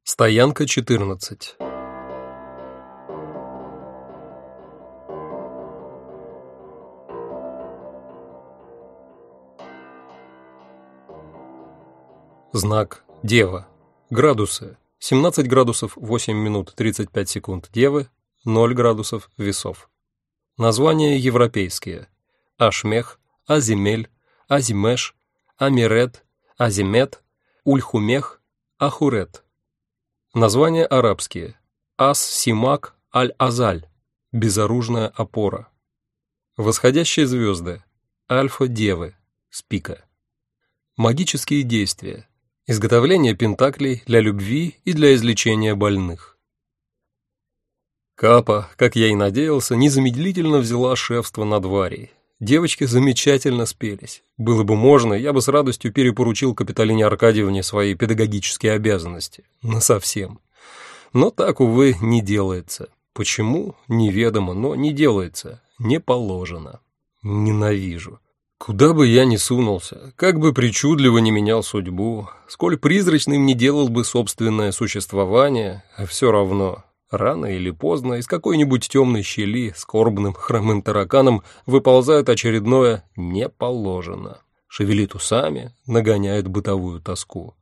Стоянка 14. Знак Дева. Градусы. 17 градусов 8 минут 35 секунд Девы, 0 градусов Весов. Названия европейские. Ашмех, Азимель, Азимеш, Амирет, Азимет, Ульхумех, Ахурет. Названия арабские. Ас-Симак Аль-Азаль. Безоружная опора. Восходящие звезды. Альфа-Девы. Спика. Магические действия. Изготовление пентаклей для любви и для излечения больных. Капа, как я и надеялся, незамедлительно взяла шефство над Варей. Девочки замечательно спелись. Было бы можно, я бы с радостью перепоручил Капитолине Аркадьевне свои педагогические обязанности. Насовсем. Но так, увы, не делается. Почему? Неведомо, но не делается. Не положено. Ненавижу. Куда бы я ни сунулся, как бы причудливо ни менял судьбу, сколь призрачным ни делал бы собственное существование, а все равно... Рано или поздно из какой-нибудь темной щели скорбным хромым тараканом выползает очередное «не положено». Шевелит усами, нагоняет бытовую тоску.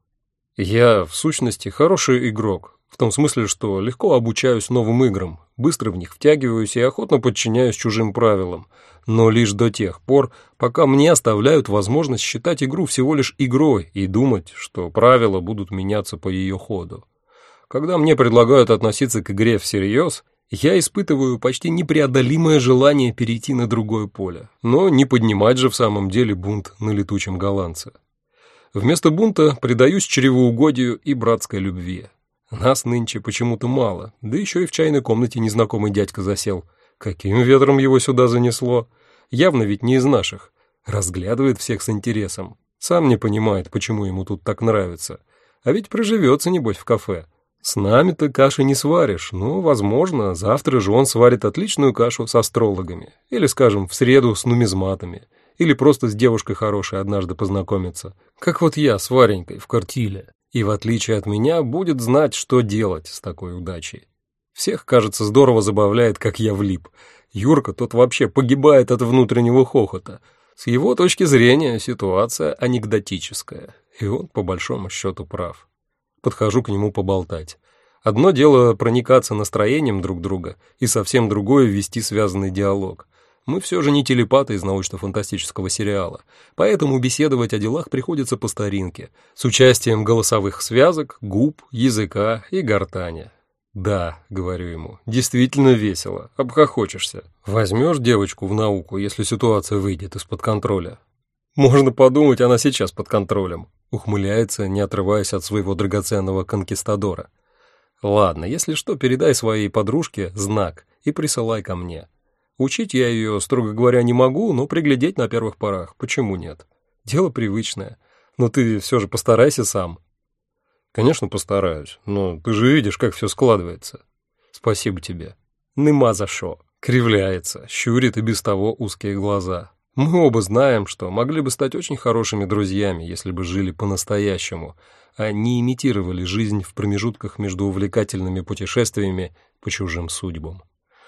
Я, в сущности, хороший игрок, в том смысле, что легко обучаюсь новым играм, быстро в них втягиваюсь и охотно подчиняюсь чужим правилам, но лишь до тех пор, пока мне оставляют возможность считать игру всего лишь игрой и думать, что правила будут меняться по ее ходу. Когда мне предлагают относиться к игре всерьез, я испытываю почти непреодолимое желание перейти на другое поле, но не поднимать же в самом деле бунт на летучем голландце. Вместо бунта предаюсь чревоугодию и братской любви. Нас нынче почему-то мало, да еще и в чайной комнате незнакомый дядька засел. Каким ветром его сюда занесло? Явно ведь не из наших. Разглядывает всех с интересом. Сам не понимает, почему ему тут так нравится. А ведь проживется, небось, в кафе. С нами-то каши не сваришь, но, возможно, завтра же он сварит отличную кашу с астрологами, или, скажем, в среду с нумизматами, или просто с девушкой хорошей однажды познакомится, как вот я с Варенькой в Кортиле, и, в отличие от меня, будет знать, что делать с такой удачей. Всех, кажется, здорово забавляет, как я влип. Юрка тот вообще погибает от внутреннего хохота. С его точки зрения ситуация анекдотическая, и он, по большому счету, прав. Подхожу к нему поболтать. Одно дело проникаться настроением друг друга, и совсем другое вести связанный диалог. Мы все же не телепаты из научно-фантастического сериала, поэтому беседовать о делах приходится по старинке, с участием голосовых связок, губ, языка и гортани. «Да», — говорю ему, — «действительно весело, обхохочешься. Возьмешь девочку в науку, если ситуация выйдет из-под контроля». «Можно подумать, она сейчас под контролем», — ухмыляется, не отрываясь от своего драгоценного конкистадора. «Ладно, если что, передай своей подружке знак и присылай ко мне. Учить я ее, строго говоря, не могу, но приглядеть на первых порах, почему нет? Дело привычное, но ты все же постарайся сам». «Конечно, постараюсь, но ты же видишь, как все складывается». «Спасибо тебе». «Нема за шо», — кривляется, щурит и без того узкие глаза. Мы оба знаем, что могли бы стать очень хорошими друзьями, если бы жили по-настоящему, а не имитировали жизнь в промежутках между увлекательными путешествиями по чужим судьбам.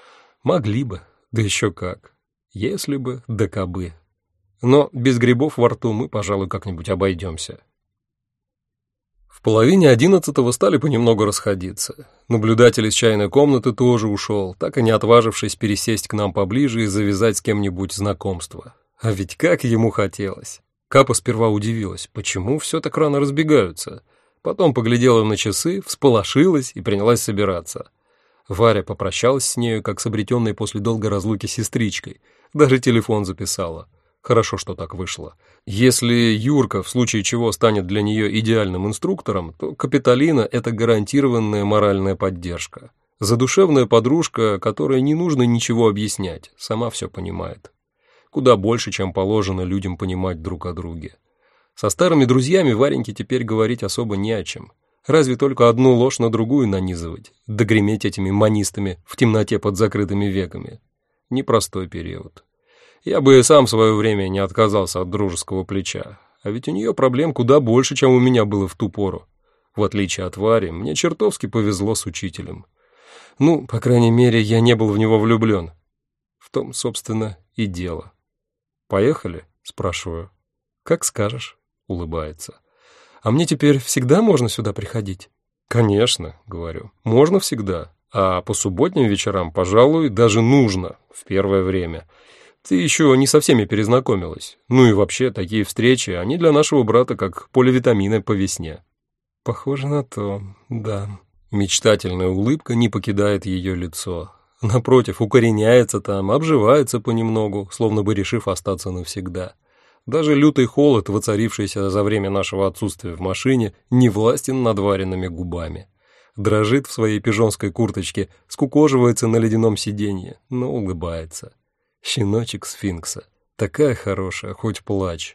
Могли бы, да еще как. Если бы, да кабы. Но без грибов во рту мы, пожалуй, как-нибудь обойдемся. В половине 11 стали понемногу расходиться. Наблюдатель из чайной комнаты тоже ушел, так и не отважившись пересесть к нам поближе и завязать с кем-нибудь знакомство. А ведь как ему хотелось. Капа сперва удивилась, почему все так рано разбегаются. Потом поглядела на часы, всполошилась и принялась собираться. Варя попрощалась с нею, как с обретенной после долгой разлуки сестричкой. Даже телефон записала. Хорошо, что так вышло. Если Юрка в случае чего станет для нее идеальным инструктором, то Капитолина — это гарантированная моральная поддержка. Задушевная подружка, которой не нужно ничего объяснять, сама все понимает. Куда больше, чем положено людям понимать друг о друге. Со старыми друзьями Вареньке теперь говорить особо не о чем. Разве только одну ложь на другую нанизывать, да греметь этими манистами в темноте под закрытыми веками. Непростой период. Я бы и сам в свое время не отказался от дружеского плеча, а ведь у нее проблем куда больше, чем у меня было в ту пору. В отличие от Вари, мне чертовски повезло с учителем. Ну, по крайней мере, я не был в него влюблен. В том, собственно, и дело. «Поехали?» — спрашиваю. «Как скажешь», — улыбается. «А мне теперь всегда можно сюда приходить?» «Конечно», — говорю, — «можно всегда. А по субботним вечерам, пожалуй, даже нужно в первое время. Ты еще не со всеми перезнакомилась. Ну и вообще, такие встречи, они для нашего брата как поливитамины по весне». «Похоже на то, да». Мечтательная улыбка не покидает ее лицо. Напротив, укореняется там, обживается понемногу, словно бы решив остаться навсегда. Даже лютый холод, воцарившийся за время нашего отсутствия в машине, не властен над вареными губами. Дрожит в своей пижонской курточке, скукоживается на ледяном сиденье, но улыбается. Щеночек сфинкса. Такая хорошая, хоть плачь.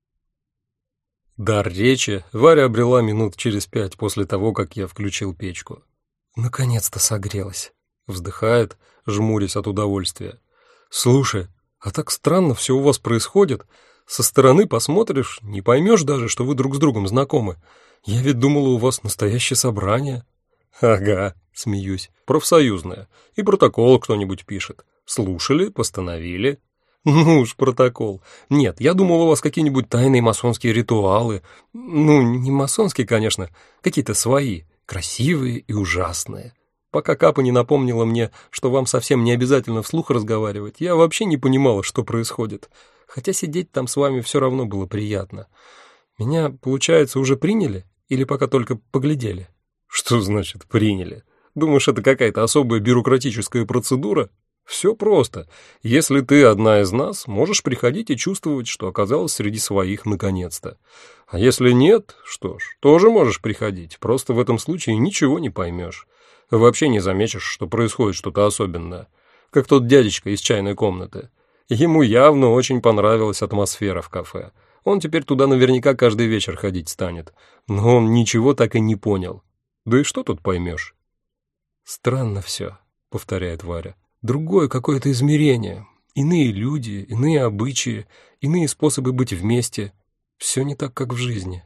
Дар речи Варя обрела минут через 5 после того, как я включил печку. «Наконец-то согрелась», — вздыхает, жмурясь от удовольствия. «Слушай, а так странно все у вас происходит. Со стороны посмотришь, не поймешь даже, что вы друг с другом знакомы. Я ведь думала, у вас настоящее собрание». «Ага», — смеюсь, — «профсоюзное. И протокол кто-нибудь пишет. Слушали, постановили». «Ну уж, протокол. Нет, я думал, у вас какие-нибудь тайные масонские ритуалы. Ну, не масонские, конечно, какие-то свои, красивые и ужасные. Пока Капа не напомнила мне, что вам совсем не обязательно вслух разговаривать, я вообще не понимала, что происходит. Хотя сидеть там с вами все равно было приятно. Меня, получается, уже приняли? Или пока только поглядели?» «Что значит «приняли»? Думаешь, это какая-то особая бюрократическая процедура? Все просто. Если ты одна из нас, можешь приходить и чувствовать, что оказалась среди своих наконец-то. А если нет, что ж, тоже можешь приходить, просто в этом случае ничего не поймешь. Вообще не заметишь, что происходит что-то особенное. Как тот дядечка из чайной комнаты. Ему явно очень понравилась атмосфера в кафе. Он теперь туда наверняка каждый вечер ходить станет. Но он ничего так и не понял. Да и что тут поймешь? «Странно все», — повторяет Варя. «Другое какое-то измерение. Иные люди, иные обычаи, иные способы быть вместе. Все не так, как в жизни».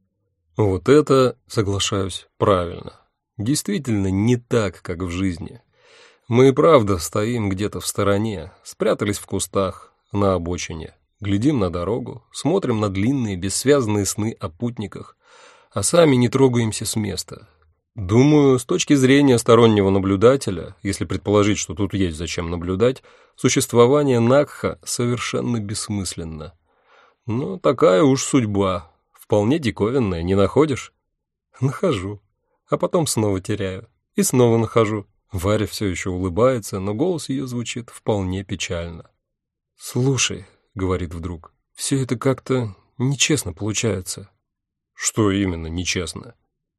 Вот это, соглашаюсь, правильно. Действительно не так, как в жизни. Мы и правда стоим где-то в стороне, спрятались в кустах, на обочине, глядим на дорогу, смотрим на длинные бессвязные сны о путниках, а сами не трогаемся с места. Думаю, с точки зрения стороннего наблюдателя, если предположить, что тут есть зачем наблюдать, существование Накха совершенно бессмысленно. Но такая уж судьба, вполне диковинная, не находишь? Нахожу, а потом снова теряю, и снова нахожу. Варя все еще улыбается, но голос ее звучит вполне печально. «Слушай», — говорит вдруг, — «все это как-то нечестно получается». «Что именно нечестно?»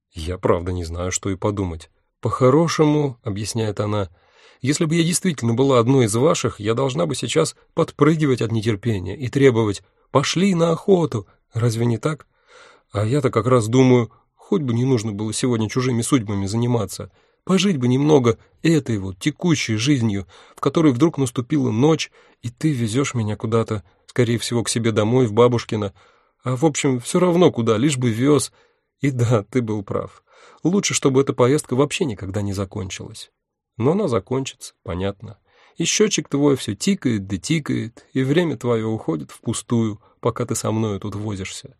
Я правда не знаю, что и подумать. «По-хорошему, — объясняет она, — если бы я действительно была одной из ваших, я должна бы сейчас подпрыгивать от нетерпения и требовать: пошли на охоту, разве не так? А я-то как раз думаю, хоть бы не нужно было сегодня чужими судьбами заниматься, пожить бы немного этой вот текущей жизнью, в которой вдруг наступила ночь, и ты везешь меня куда-то, скорее всего, к себе домой, в бабушкино, а в общем, все равно куда, лишь бы вез. И да, ты был прав. Лучше, чтобы эта поездка вообще никогда не закончилась. Но она закончится, понятно. И счетчик твой все тикает да тикает, и время твое уходит впустую, пока ты со мною тут возишься.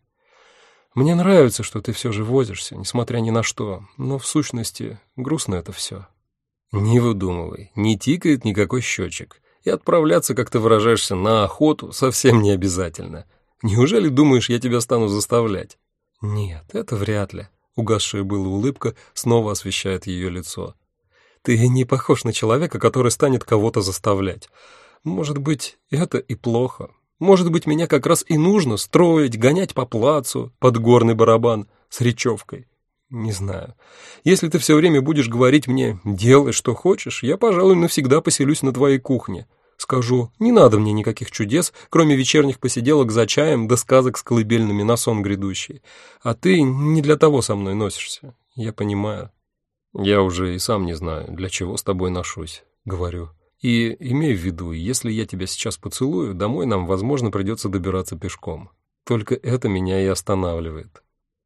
Мне нравится, что ты все же возишься, несмотря ни на что, но в сущности грустно это все». «Не выдумывай, не тикает никакой счетчик, и отправляться, как ты выражаешься, на охоту совсем не обязательно. Неужели думаешь, я тебя стану заставлять?» «Нет, это вряд ли», — угасшая была улыбка снова освещает ее лицо. «Ты не похож на человека, который станет кого-то заставлять. Может быть, это и плохо. Может быть, меня как раз и нужно строить, гонять по плацу под горный барабан с речевкой. Не знаю. Если ты все время будешь говорить мне «делай, что хочешь», я, пожалуй, навсегда поселюсь на твоей кухне. Скажу, не надо мне никаких чудес, кроме вечерних посиделок за чаем да сказок с колыбельными на сон грядущий. А ты не для того со мной носишься, я понимаю». «Я уже и сам не знаю, для чего с тобой ношусь», — говорю. «И имей в виду, если я тебя сейчас поцелую, домой нам, возможно, придется добираться пешком. Только это меня и останавливает».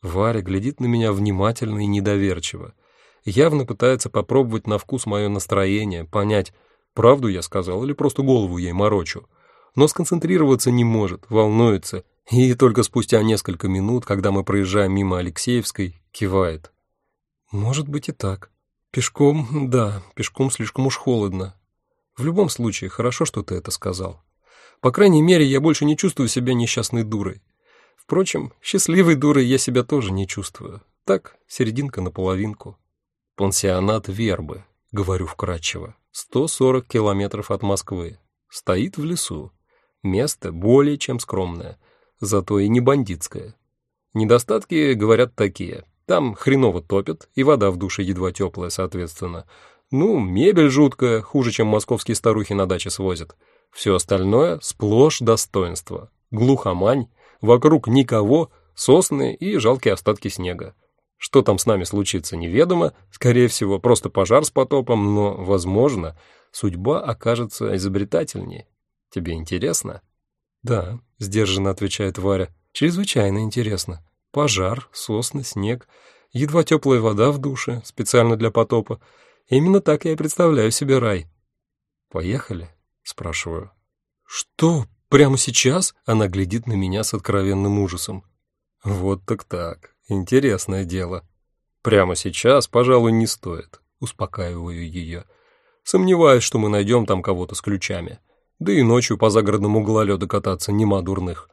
Варя глядит на меня внимательно и недоверчиво. Явно пытается попробовать на вкус мое настроение, понять, правду я сказал или просто голову ей морочу. Но сконцентрироваться не может, волнуется, и только спустя несколько минут, когда мы проезжаем мимо Алексеевской, кивает. Может быть и так. Пешком, да, пешком слишком уж холодно. В любом случае, хорошо, что ты это сказал. По крайней мере, я больше не чувствую себя несчастной дурой. Впрочем, счастливой дурой я себя тоже не чувствую. Так, серединка на половинку. Пансионат Вербы, говорю вкратчиво, 140 километров от Москвы. Стоит в лесу. Место более чем скромное, зато и не бандитское. Недостатки, говорят, такие. Там хреново топят, и вода в душе едва теплая, соответственно. Ну, мебель жуткая, хуже, чем московские старухи на даче свозят. Все остальное сплошь достоинство. Глухомань, вокруг никого, сосны и жалкие остатки снега. Что там с нами случится, неведомо, скорее всего, просто пожар с потопом, но, возможно, судьба окажется изобретательнее. Тебе интересно? Да, сдержанно отвечает Варя, чрезвычайно интересно. Пожар, сосны, снег, едва теплая вода в душе, специально для потопа. Именно так я и представляю себе рай. Поехали? Спрашиваю. Что, прямо сейчас? Она глядит на меня с откровенным ужасом. Вот так. Интересное дело. Прямо сейчас, пожалуй, не стоит. Успокаиваю ее. Сомневаюсь, что мы найдем там кого-то с ключами. Да и ночью по загородному гололеду кататься нема дурных.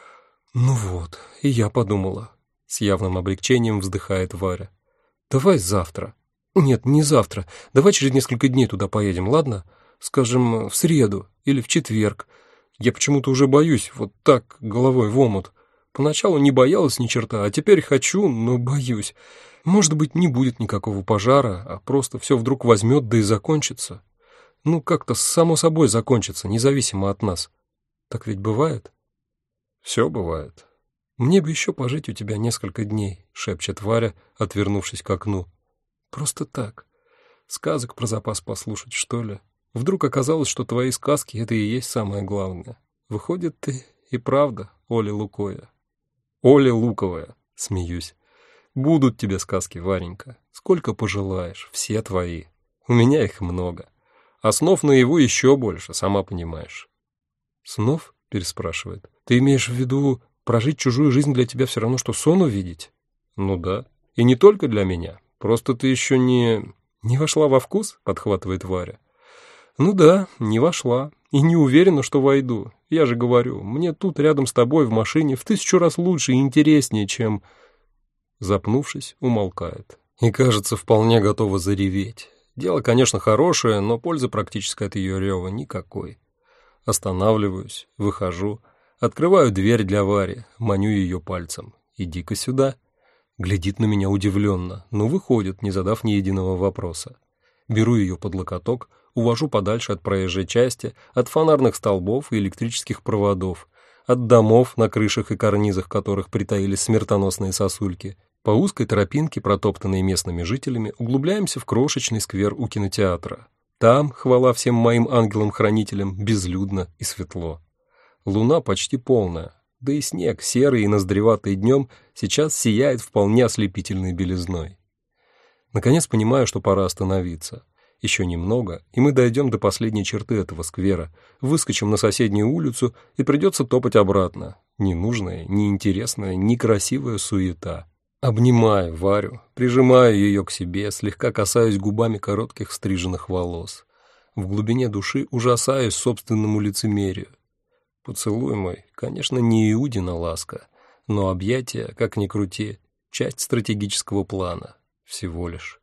Ну вот, и я подумала. С явным облегчением вздыхает Варя. Давай завтра. Нет, не завтра. Давай через несколько дней туда поедем, ладно? Скажем, в среду или в четверг. Я почему-то уже боюсь, вот так, головой в омут. Поначалу не боялась ни черта, а теперь хочу, но боюсь. Может быть, не будет никакого пожара, а просто все вдруг возьмет, да и закончится. Ну, как-то само собой закончится, независимо от нас. Так ведь бывает? Все бывает. Мне бы еще пожить у тебя несколько дней, шепчет Варя, отвернувшись к окну. Просто так. Сказок про запас послушать, что ли? Вдруг оказалось, что твои сказки — это и есть самое главное. Выходит, ты и правда Оля Лукоя. Оля Луковая, смеюсь. Будут тебе сказки, Варенька. Сколько пожелаешь, все твои. У меня их много. А снов наяву еще больше, сама понимаешь. Снов? Переспрашивает. Ты имеешь в виду, прожить чужую жизнь для тебя все равно, что сон увидеть? Ну да. И не только для меня. Просто ты еще не вошла во вкус, подхватывает Варя. Ну да, не вошла. И не уверена, что войду. Я же говорю, мне тут рядом с тобой в машине в 1000 раз лучше и интереснее, чем... Запнувшись, умолкает. И, кажется, вполне готова зареветь. Дело, конечно, хорошее, но пользы практически от ее рева никакой. Останавливаюсь, выхожу, открываю дверь для Вари, маню ее пальцем. «Иди-ка сюда». Глядит на меня удивленно, но выходит, не задав ни единого вопроса. Беру ее под локоток, увожу подальше от проезжей части, от фонарных столбов и электрических проводов, от домов, на крышах и карнизах которых притаились смертоносные сосульки. По узкой тропинке, протоптанной местными жителями, углубляемся в крошечный сквер у кинотеатра. Там, хвала всем моим ангелам-хранителям, безлюдно и светло. Луна почти полная, да и снег, серый и ноздреватый днем, сейчас сияет вполне ослепительной белизной. Наконец понимаю, что пора остановиться. Еще немного, и мы дойдем до последней черты этого сквера, выскочим на соседнюю улицу, и придется топать обратно. Ненужная, неинтересная, некрасивая суета. Обнимаю Варю, прижимаю ее к себе, слегка касаюсь губами коротких стриженных волос. В глубине души ужасаюсь собственному лицемерию. Поцелуй мой, конечно, не Иудина ласка, но объятия, как ни крути, часть стратегического плана, всего лишь.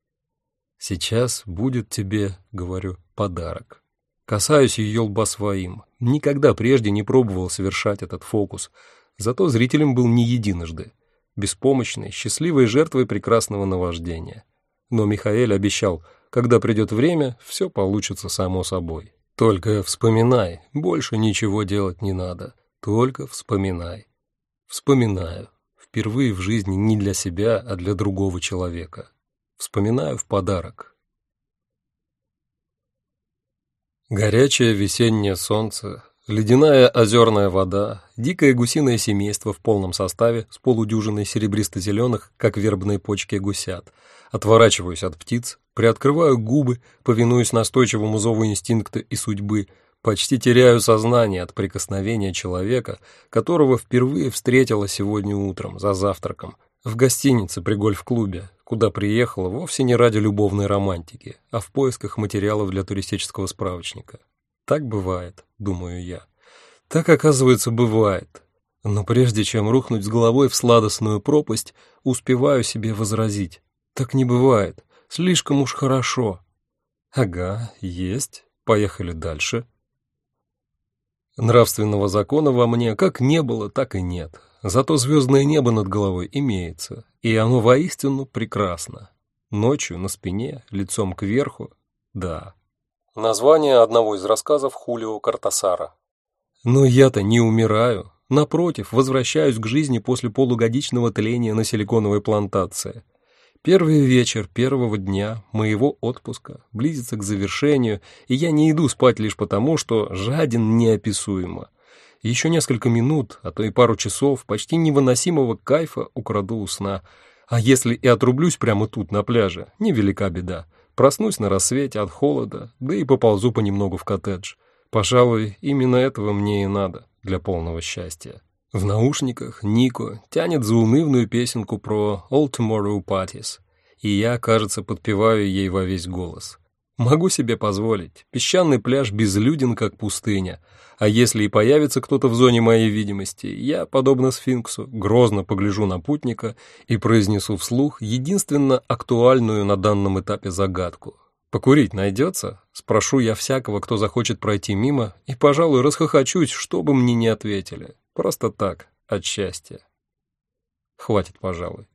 Сейчас будет тебе, говорю, подарок. Касаюсь ее лба своим. Никогда прежде не пробовал совершать этот фокус, зато зрителем был не единожды. Беспомощной, счастливой жертвой прекрасного наваждения. Но Михаэль обещал, когда придет время, все получится само собой. Только вспоминай, больше ничего делать не надо, только вспоминай. Вспоминаю, впервые в жизни не для себя, а для другого человека. Вспоминаю в подарок. Горячее весеннее солнце Ледяная озерная вода, дикое гусиное семейство в полном составе с полудюжиной серебристо-зеленых, как вербные почки, гусят. Отворачиваюсь от птиц, приоткрываю губы, повинуясь настойчивому зову инстинкта и судьбы, почти теряю сознание от прикосновения человека, которого впервые встретила сегодня утром за завтраком в гостинице при гольф-клубе, куда приехала вовсе не ради любовной романтики, а в поисках материалов для туристического справочника. Так бывает, думаю я. Так, оказывается, бывает. Но прежде чем рухнуть с головой в сладостную пропасть, успеваю себе возразить. Так не бывает. Слишком уж хорошо. Ага, есть. Поехали дальше. Нравственного закона во мне как не было, так и нет. Зато звездное небо над головой имеется, и оно воистину прекрасно. Ночью на спине, лицом кверху, да. Название одного из рассказов Хулио Кортасара. Но я-то не умираю. Напротив, возвращаюсь к жизни после полугодичного тления на силиконовой плантации. Первый вечер первого дня моего отпуска близится к завершению, и я не иду спать лишь потому, что жаден неописуемо. Еще несколько минут, а то и пару часов почти невыносимого кайфа украду у сна. А если и отрублюсь прямо тут, на пляже, невелика беда. Проснусь на рассвете от холода, да и поползу понемногу в коттедж. Пожалуй, именно этого мне и надо для полного счастья. В наушниках Нико тянет заунывную песенку про «All Tomorrow Parties», и я, кажется, подпеваю ей во весь голос. Могу себе позволить. Песчаный пляж безлюден, как пустыня. А если и появится кто-то в зоне моей видимости, я, подобно сфинксу, грозно погляжу на путника и произнесу вслух единственно актуальную на данном этапе загадку. «Покурить найдется?» — спрошу я всякого, кто захочет пройти мимо, и, пожалуй, расхохочусь, что бы мне ни ответили. Просто так, от счастья. Хватит, пожалуй.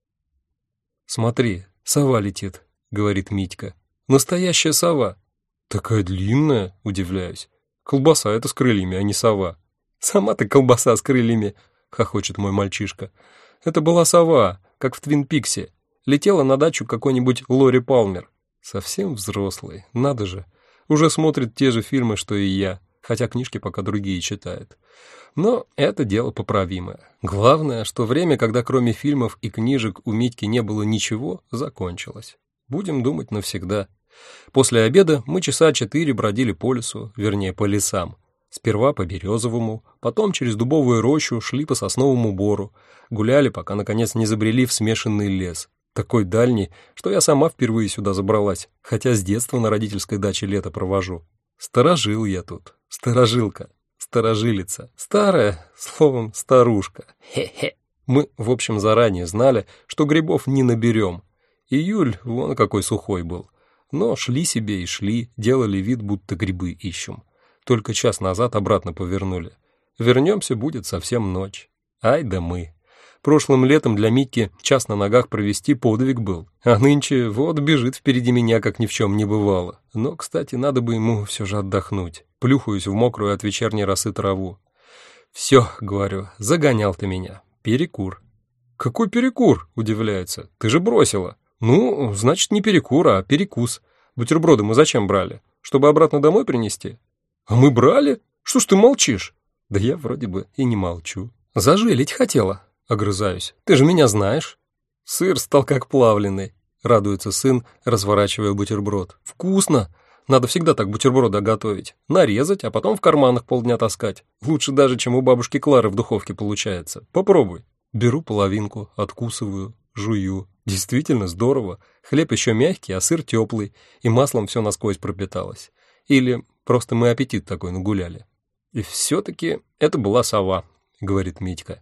«Смотри, сова летит», — говорит Митька. «Настоящая сова». «Такая длинная», — удивляюсь. «Колбаса это с крыльями, а не сова». «Сама ты колбаса с крыльями», — хохочет мой мальчишка. «Это была сова, как в Твин Пиксе. Летела на дачу какой-нибудь Лори Палмер. Совсем взрослый, надо же. Уже смотрит те же фильмы, что и я, хотя книжки пока другие читает. Но это дело поправимое. Главное, что время, когда кроме фильмов и книжек у Митьки не было ничего, закончилось. Будем думать навсегда. После обеда мы часа 4 бродили по лесу, вернее, по лесам. Сперва по Березовому, потом через Дубовую рощу шли по Сосновому бору, гуляли, пока, наконец, не забрели в смешанный лес. Такой дальний, что я сама впервые сюда забралась, хотя с детства на родительской даче лето провожу. Сторожил я тут, сторожилка, сторожилица, старая, словом, старушка. Хе-хе. Мы, в общем, заранее знали, что грибов не наберем. Июль вон какой сухой был. Но шли себе и шли, делали вид, будто грибы ищем. Только час назад обратно повернули. Вернемся, будет совсем ночь. Ай да мы. Прошлым летом для Митьки час на ногах провести подвиг был, а нынче вот бежит впереди меня, как ни в чем не бывало. Но, кстати, надо бы ему все же отдохнуть. Плюхаюсь в мокрую от вечерней росы траву. «Все, — говорю, — загонял ты меня. Перекур». «Какой перекур?» — удивляется. «Ты же бросила». «Ну, значит, не перекур, а перекус. Бутерброды мы зачем брали? Чтобы обратно домой принести?» «А мы брали? Что ж ты молчишь?» «Да я вроде бы и не молчу». «Зажилить хотела». Огрызаюсь. «Ты же меня знаешь». «Сыр стал как плавленый», — радуется сын, разворачивая бутерброд. «Вкусно! Надо всегда так бутерброды готовить. Нарезать, а потом в карманах полдня таскать. Лучше даже, чем у бабушки Клары в духовке получается. Попробуй». Беру половинку, откусываю, жую. Действительно здорово. Хлеб еще мягкий, а сыр теплый, и маслом все насквозь пропиталось. Или просто мы аппетит такой нагуляли. «И все-таки это была сова», — говорит Митька.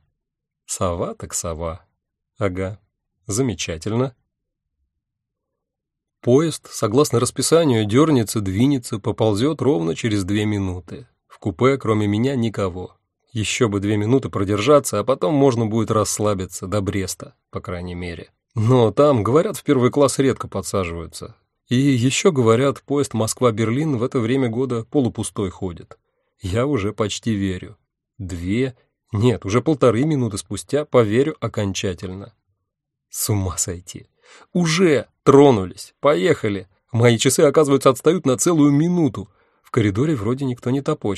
Сова так сова. Ага, замечательно. Поезд, согласно расписанию, дернется, двинется, поползет ровно через 2 минуты. В купе, кроме меня, никого. Еще бы 2 минуты продержаться, а потом можно будет расслабиться до Бреста, по крайней мере. Но там, говорят, в первый класс редко подсаживаются. И еще, говорят, поезд Москва-Берлин в это время года полупустой ходит. Я уже почти верю. 2 Нет, уже 1,5 минуты спустя поверю окончательно. С ума сойти. Уже тронулись, поехали. Мои часы, оказывается, отстают на целую минуту. В коридоре вроде никто не топочет.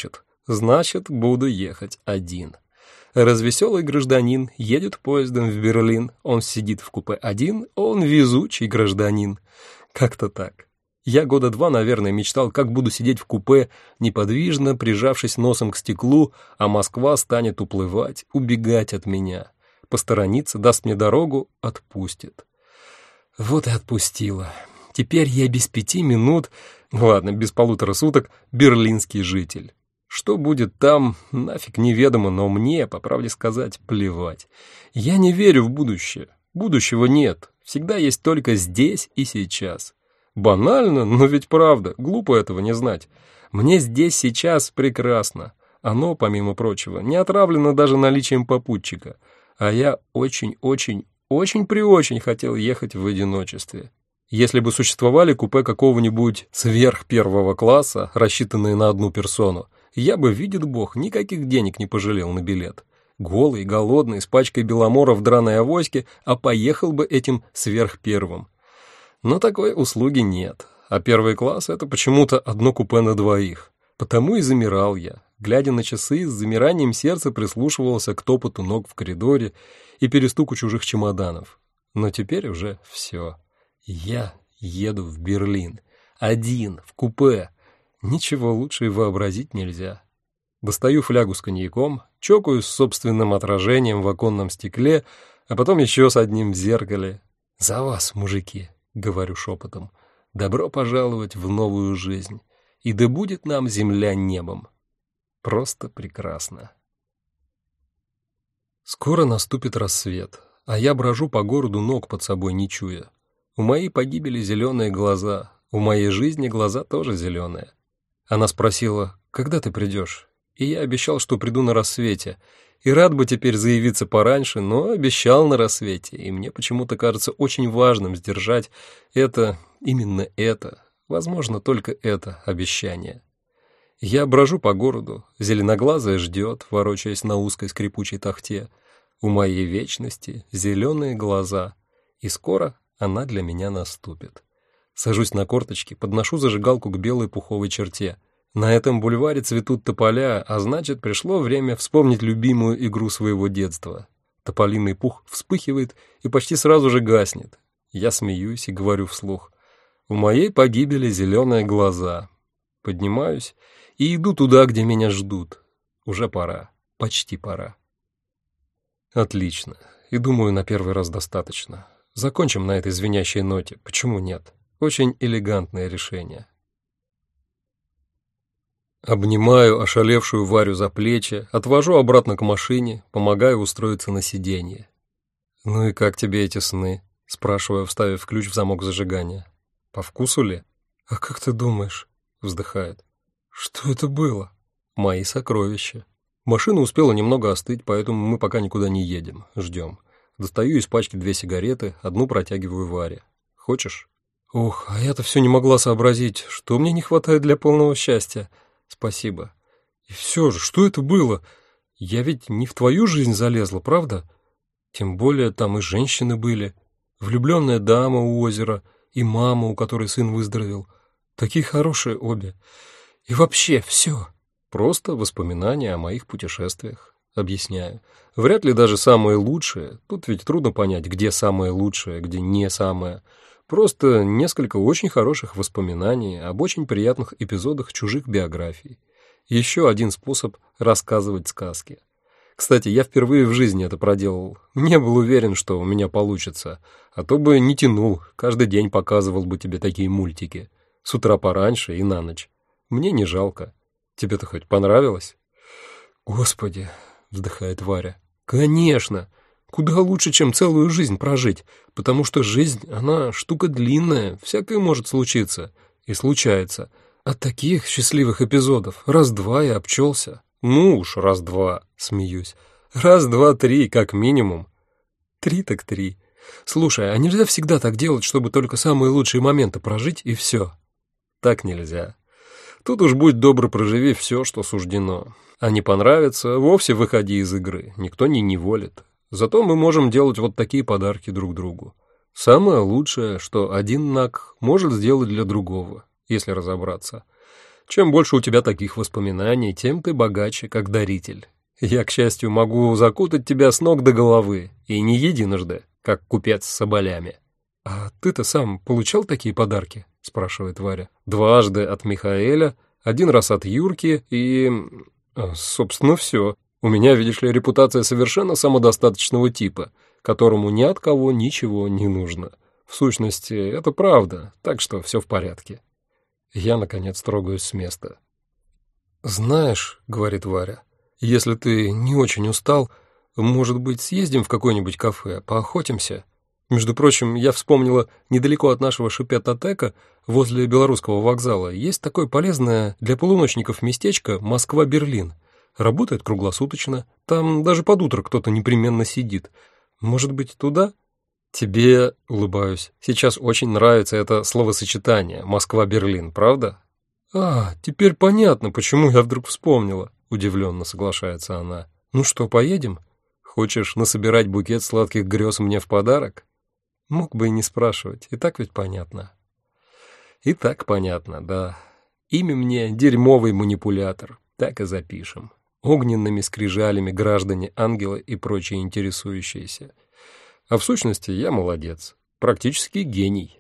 Значит, буду ехать один. Развеселый гражданин едет поездом в Берлин. Он сидит в купе один, он везучий гражданин. Как-то так. Я года 2, наверное, мечтал, как буду сидеть в купе, неподвижно, прижавшись носом к стеклу, а Москва станет уплывать, убегать от меня. Посторонится, даст мне дорогу, отпустит. Вот и отпустила. Теперь я без 5 минут, ладно, без 1,5 суток, берлинский житель. Что будет там, нафиг неведомо, но мне, по правде сказать, плевать. Я не верю в будущее. Будущего нет. Всегда есть только здесь и сейчас. Банально, но ведь правда. Глупо этого не знать. Мне здесь сейчас прекрасно. Оно, помимо прочего, не отравлено даже наличием попутчика. А я очень-очень-очень-преочень хотел ехать в одиночестве. Если бы существовали купе какого-нибудь сверх 1 класса, рассчитанные на одну персону, я бы, видит Бог, никаких денег не пожалел на билет. Голый, голодный, с пачкой беломора в драной авоське, а поехал бы этим сверх 1. Но такой услуги нет, а 1 класс — это почему-то одно купе на 2. Потому и замирал я, глядя на часы, с замиранием сердца прислушивался к топоту ног в коридоре и перестуку чужих чемоданов. Но теперь уже все. Я еду в Берлин. Один, в купе. Ничего лучше и вообразить нельзя. Достаю флягу с коньяком, чокаюсь с собственным отражением в оконном стекле, а потом еще с одним в зеркале. «За вас, мужики», — говорю шепотом, — «добро пожаловать в новую жизнь, и да будет нам земля небом». Просто прекрасно. Скоро наступит рассвет, а я брожу по городу, ног под собой не чуя. У моей погибели зеленые глаза, у моей жизни глаза тоже зеленые. Она спросила, когда ты придешь? И я обещал, что приду на рассвете, и рад бы теперь заявиться пораньше, но обещал на рассвете, и мне почему-то кажется очень важным сдержать именно это, возможно, только это обещание. Я брожу по городу, зеленоглазая ждет, ворочаясь на узкой скрипучей тахте. У моей вечности зеленые глаза, и скоро она для меня наступит. Сажусь на корточки, подношу зажигалку к белой пуховой черте. На этом бульваре цветут тополя, а значит, пришло время вспомнить любимую игру своего детства. Тополиный пух вспыхивает и почти сразу же гаснет. Я смеюсь и говорю вслух: «У моей погибели зеленые глаза». Поднимаюсь и иду туда, где меня ждут. Уже пора, почти пора. Отлично. И думаю, на 1 раз достаточно. Закончим на этой звенящей ноте. Почему нет? Очень элегантное решение. Обнимаю ошалевшую Варю за плечи, отвожу обратно к машине, помогаю устроиться на сиденье. «Ну и как тебе эти сны?» — спрашиваю, вставив ключ в замок зажигания. «По вкусу ли?» «А как ты думаешь?» — вздыхает. «Что это было?» «Мои сокровища. Машина успела немного остыть, поэтому мы пока никуда не едем, ждем. Достаю из пачки 2 сигареты, одну протягиваю Варе. Хочешь?» «Ох, а я-то все не могла сообразить, что мне не хватает для полного счастья. Спасибо. И все же, что это было? Я ведь не в твою жизнь залезла, правда? Тем более там и женщины были. Влюбленная дама у озера, и мама, у которой сын выздоровел. Такие хорошие обе. И вообще все. Просто воспоминания о моих путешествиях. Объясняю. Вряд ли даже самые лучшие. Тут ведь трудно понять, где самое лучшее, где не самое. Просто несколько очень хороших воспоминаний об очень приятных эпизодах чужих биографий. Еще один способ рассказывать сказки. Кстати, я впервые в жизни это проделал. Не был уверен, что у меня получится. А то бы не тянул, каждый день показывал бы тебе такие мультики. С утра пораньше и на ночь. Мне не жалко. Тебе-то хоть понравилось? Господи, вздыхает Варя. Конечно! Куда лучше, чем целую жизнь прожить, потому что жизнь, она штука длинная, всякое может случиться, и случается. От таких счастливых эпизодов раз-два и обчелся. Ну уж раз-два, смеюсь. Раз, два, три, как минимум. 3 так 3. Слушай, а нельзя всегда так делать, чтобы только самые лучшие моменты прожить, и все? Так нельзя. Тут уж будь добр, проживи все, что суждено. А не понравится, вовсе выходи из игры, никто не неволит. Зато мы можем делать вот такие подарки друг другу. Самое лучшее, что один наг может сделать для другого, если разобраться. Чем больше у тебя таких воспоминаний, тем ты богаче, как даритель. Я, к счастью, могу закутать тебя с ног до головы, и не единожды, как купец с соболями». «А ты-то сам получал такие подарки?» — спрашивает Варя. «Дважды от Михаэля, один раз от Юрки и... собственно, все. У меня, видишь ли, репутация совершенно самодостаточного типа, которому ни от кого ничего не нужно. В сущности, это правда, так что все в порядке». Я, наконец, трогаюсь с места. «Знаешь, — говорит Варя, — если ты не очень устал, может быть, съездим в какое-нибудь кафе, поохотимся? Между прочим, я вспомнила, недалеко от нашего Шипет-Атека, возле Белорусского вокзала, есть такое полезное для полуночников местечко Москва-Берлин. Работает круглосуточно, там даже под утро кто-то непременно сидит. Может быть, туда?» «Тебе, — улыбаюсь, — сейчас очень нравится это словосочетание «Москва-Берлин», правда?» «А, теперь понятно, почему я вдруг вспомнила», — удивленно соглашается она. «Ну что, поедем? Хочешь насобирать букет сладких грез мне в подарок?» Мог бы и не спрашивать, и так ведь понятно. И так понятно, да. Имя мне дерьмовый манипулятор, так и запишем. Огненными скрижалями граждане, ангелы и прочие интересующиеся. А в сущности я молодец, практически гений.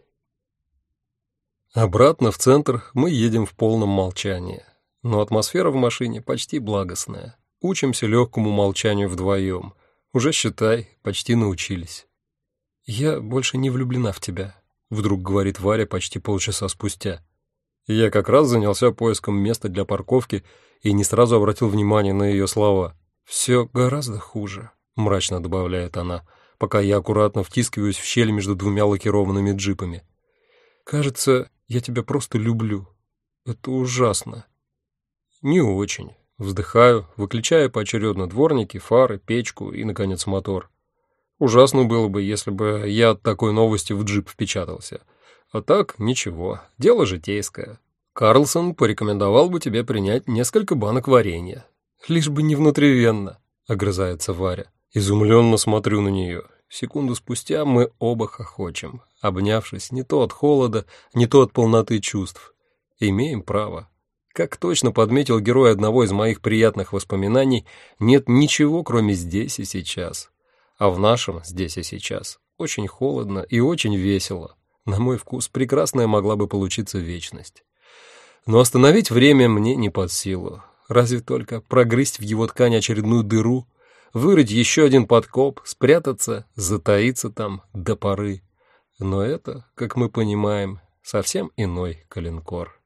Обратно в центр мы едем в полном молчании, но атмосфера в машине почти благостная. Учимся легкому молчанию вдвоем. Уже, считай, почти научились. «Я больше не влюблена в тебя», — вдруг говорит Варя почти полчаса спустя. Я как раз занялся поиском места для парковки и не сразу обратил внимание на ее слова. «Все гораздо хуже», — мрачно добавляет она, пока я аккуратно втискиваюсь в щель между двумя лакированными джипами. «Кажется, я тебя просто люблю. Это ужасно». «Не очень». Вздыхаю, выключая поочередно дворники, фары, печку и, наконец, мотор. Ужасно было бы, если бы я от такой новости в джип впечатался. А так, ничего, дело житейское. Карлсон порекомендовал бы тебе принять несколько банок варенья. Лишь бы не внутривенно, — огрызается Варя. Изумленно смотрю на нее. Секунду спустя мы оба хохочем, обнявшись не то от холода, не то от полноты чувств. Имеем право. Как точно подметил герой одного из моих приятных воспоминаний, нет ничего, кроме здесь и сейчас. А в нашем здесь и сейчас очень холодно и очень весело. На мой вкус, прекрасная могла бы получиться вечность. Но остановить время мне не под силу. Разве только прогрызть в его ткань очередную дыру, вырыть еще один подкоп, спрятаться, затаиться там до поры. Но это, как мы понимаем, совсем иной калинкор.